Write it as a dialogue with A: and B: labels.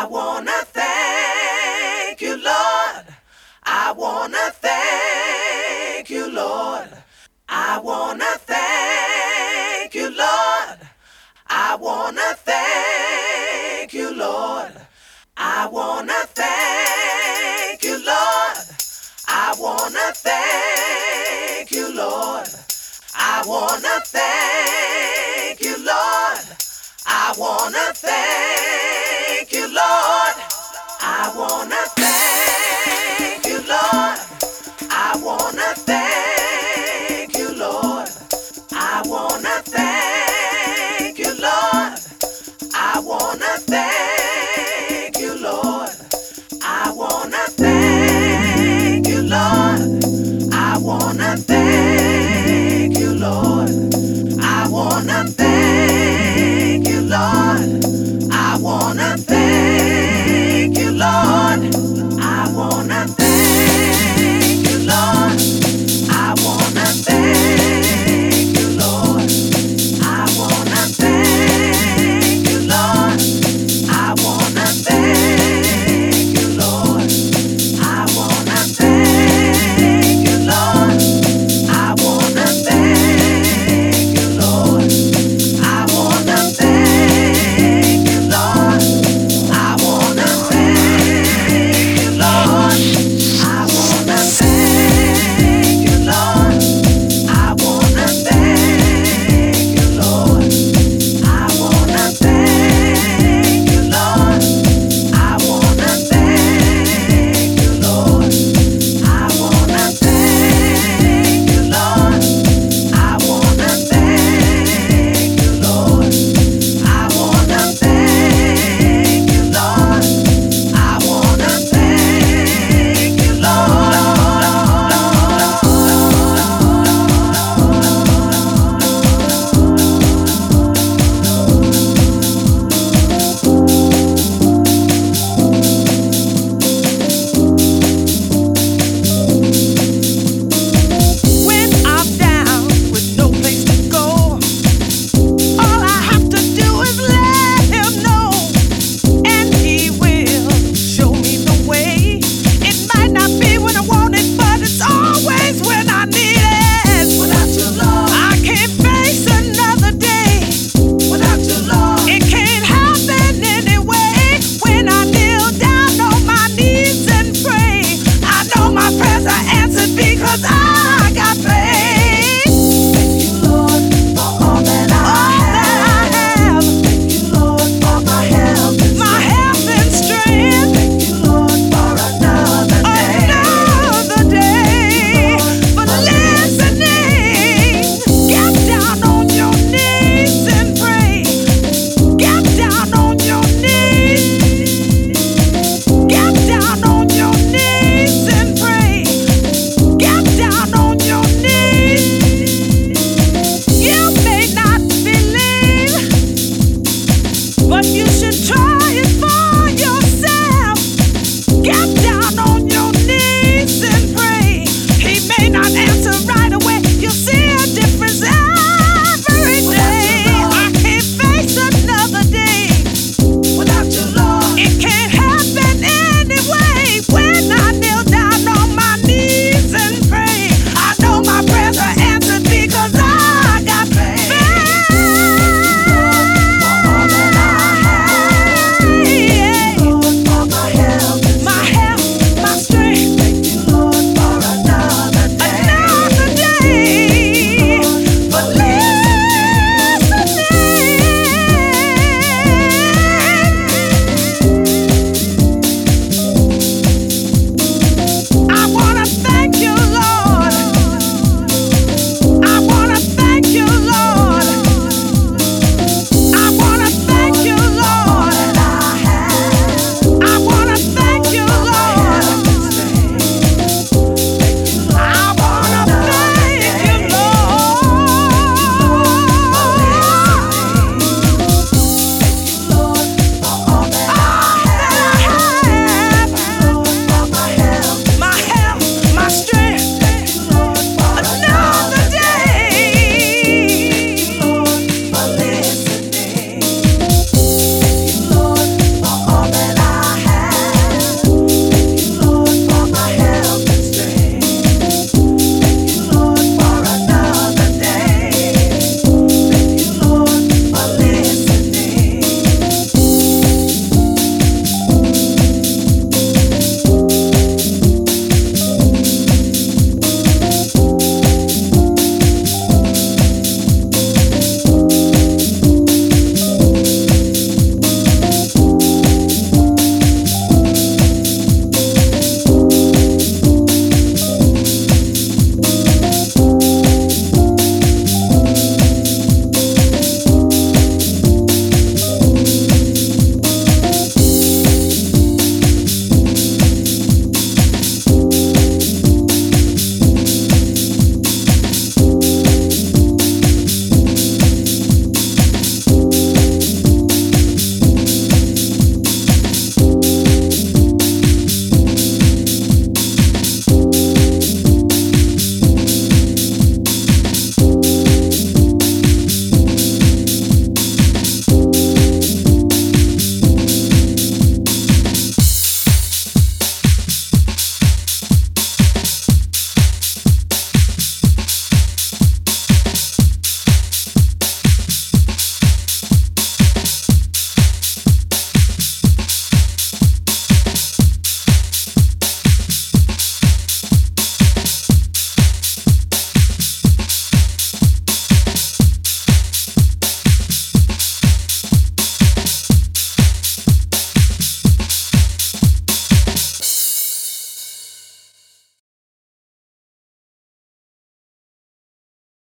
A: wanna thank you, Lord. I wanna thank you, Lord. I wanna thank you, Lord. I wanna thank you, Lord. I wanna thank you, Lord. I wanna thank you, Lord. I wanna thank you, Lord. I wanna thank you, Lord. I wanna thank you, Lord. I wanna thank you, Lord. I wanna thank you, Lord. I wanna thank you, Lord. I wanna thank you, Lord. I wanna thank you, Lord. I wanna thank you, Lord. I wanna thank